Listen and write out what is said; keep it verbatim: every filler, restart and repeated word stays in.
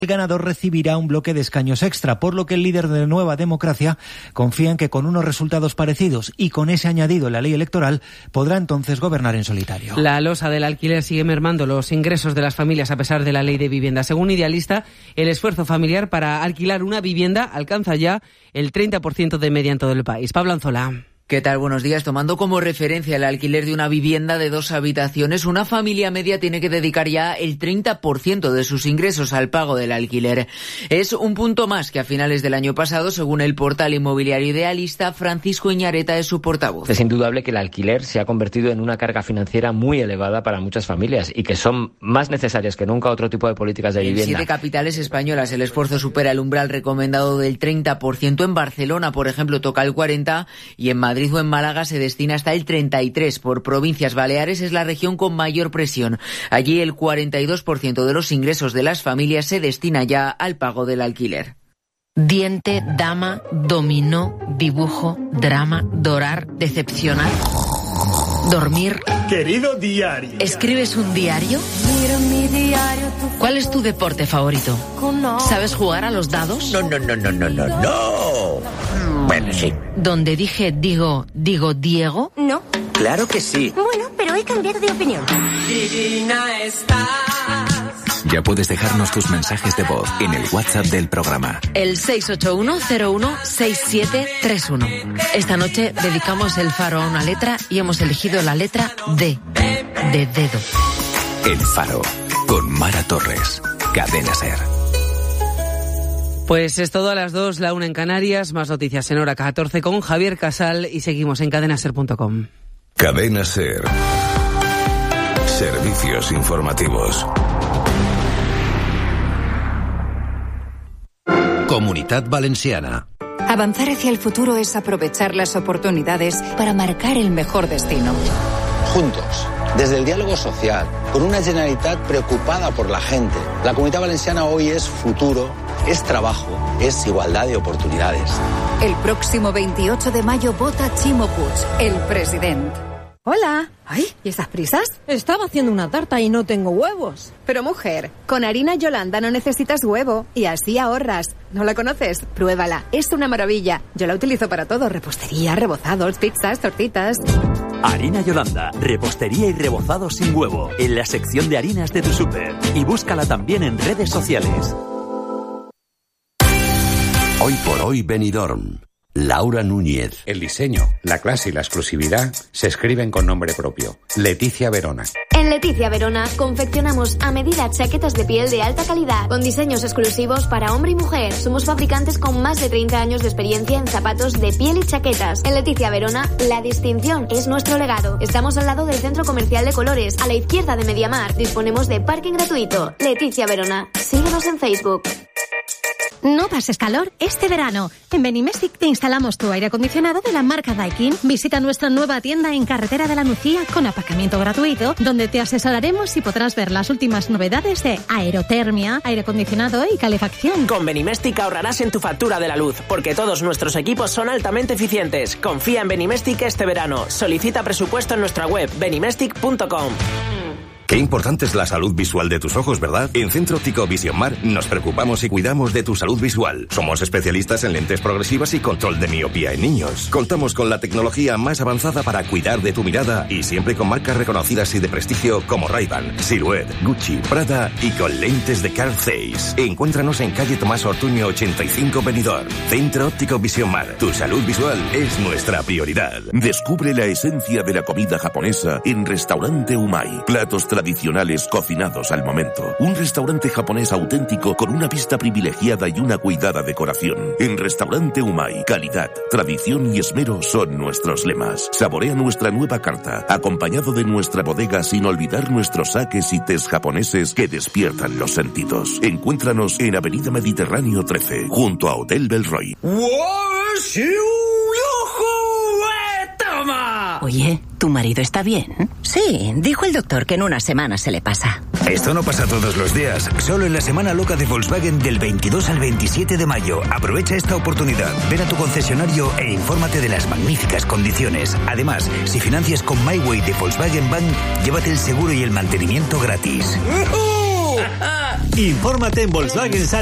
El ganador recibirá un bloque de escaños extra, por lo que el líder de Nueva Democracia confía en que con unos resultados parecidos y con ese añadido en la ley electoral podrá entonces gobernar en solitario. La losa del alquiler sigue mermando los ingresos de las familias a pesar de la ley de vivienda. Según Idealista, el esfuerzo familiar para alquilar una vivienda alcanza ya el treinta por ciento de media en todo el país. Pablo Anzola. ¿Qué tal? Buenos días. Tomando como referencia el alquiler de una vivienda de dos habitaciones, una familia media tiene que dedicar ya el treinta por ciento de sus ingresos al pago del alquiler. Es un punto más que a finales del año pasado, según el portal inmobiliario Idealista. Francisco Iñareta es su portavoz. Es indudable que el alquiler se ha convertido en una carga financiera muy elevada para muchas familias y que son más necesarias que nunca otro tipo de políticas de vivienda. En siete capitales españolas el esfuerzo supera el umbral recomendado del treinta por ciento. En Barcelona, por ejemplo, toca el cuarenta por ciento y en Madrid o en Málaga se destina hasta el treinta y tres por ciento. Por provincias, Baleares es la región con mayor presión. Allí el cuarenta y dos por ciento de los ingresos de las familias se destina ya al pago del alquiler. Diente, dama, dominó, dibujo, drama, dorar, decepcionar, dormir. Querido diario. ¿Escribes un diario? ¿Cuál es tu deporte favorito? ¿Sabes jugar a los dados? No, no, no, no, no, no, no. Bueno, sí. ¿Donde dije digo, digo Diego? No. Claro que sí. Bueno, pero he cambiado de opinión. Divina estás. Ya puedes dejarnos tus mensajes de voz en el WhatsApp del programa. El seis ocho uno cero uno seis siete tres uno. Esta noche dedicamos el faro a una letra y hemos elegido la letra D, de dedo. El Faro, con Mara Torres, Cadena SER. Pues es todo a las dos, la una en Canarias, más noticias en hora catorce con Javier Casal y seguimos en cadena ser punto com. Cadena SER. Servicios informativos. Comunitat Valenciana. Avanzar hacia el futuro es aprovechar las oportunidades para marcar el mejor destino. Juntos, desde el diálogo social, con una Generalitat preocupada por la gente. La Comunitat Valenciana hoy es futuro, es trabajo, es igualdad de oportunidades. El próximo veintiocho de mayo vota Ximo Puig, el presidente. Hola. Ay, ¿y esas prisas? Estaba haciendo una tarta y no tengo huevos. Pero mujer, con harina Yolanda no necesitas huevo y así ahorras. ¿No la conoces? Pruébala, es una maravilla. Yo la utilizo para todo, repostería, rebozados, pizzas, tortitas. Harina Yolanda, repostería y rebozados sin huevo, en la sección de harinas de tu súper. Y búscala también en redes sociales. Hoy por hoy Benidorm. Laura Núñez. El diseño, la clase y la exclusividad se escriben con nombre propio. Leticia Verona. En Leticia Verona confeccionamos a medida chaquetas de piel de alta calidad con diseños exclusivos para hombre y mujer. Somos fabricantes con más de treinta años de experiencia en zapatos de piel y chaquetas. En Leticia Verona, la distinción es nuestro legado. Estamos al lado del Centro Comercial de Colores, a la izquierda de Mediamar. Disponemos de parking gratuito. Leticia Verona. Síguenos en Facebook. No pases calor este verano. En Benimestic te instalamos tu aire acondicionado de la marca Daikin. Visita nuestra nueva tienda en Carretera de la Nucía con aparcamiento gratuito, donde te asesoraremos y podrás ver las últimas novedades de aerotermia, aire acondicionado y calefacción. Con Benimestic ahorrarás en tu factura de la luz, porque todos nuestros equipos son altamente eficientes. Confía en Benimestic este verano. Solicita presupuesto en nuestra web benimestic punto com. Qué importante es la salud visual de tus ojos, ¿verdad? En Centro Óptico Vision Mar nos preocupamos y cuidamos de tu salud visual. Somos especialistas en lentes progresivas y control de miopía en niños. Contamos con la tecnología más avanzada para cuidar de tu mirada y siempre con marcas reconocidas y de prestigio como Ray-Ban, Silhouette, Gucci, Prada y con lentes de Carl Zeiss. Encuéntranos en calle Tomás Ortuño ochenta y cinco Benidorm. Centro Óptico Vision Mar. Tu salud visual es nuestra prioridad. Descubre la esencia de la comida japonesa en Restaurante Umai. Platos tradicionales cocinados al momento. Un restaurante japonés auténtico con una vista privilegiada y una cuidada decoración. En Restaurante Umai, calidad, tradición y esmero son nuestros lemas. Saborea nuestra nueva carta, acompañado de nuestra bodega sin olvidar nuestros saques y tés japoneses que despiertan los sentidos. Encuéntranos en Avenida Mediterráneo trece, junto a Hotel Belroy. Oye, ¿tu marido está bien? Sí, dijo el doctor que en una semana se le pasa. Esto no pasa todos los días, solo en la semana loca de Volkswagen del veintidós al veintisiete de mayo. Aprovecha esta oportunidad, ven a tu concesionario e infórmate de las magníficas condiciones. Además, si financias con MyWay de Volkswagen Bank, llévate el seguro y el mantenimiento gratis. Infórmate en Volkswagen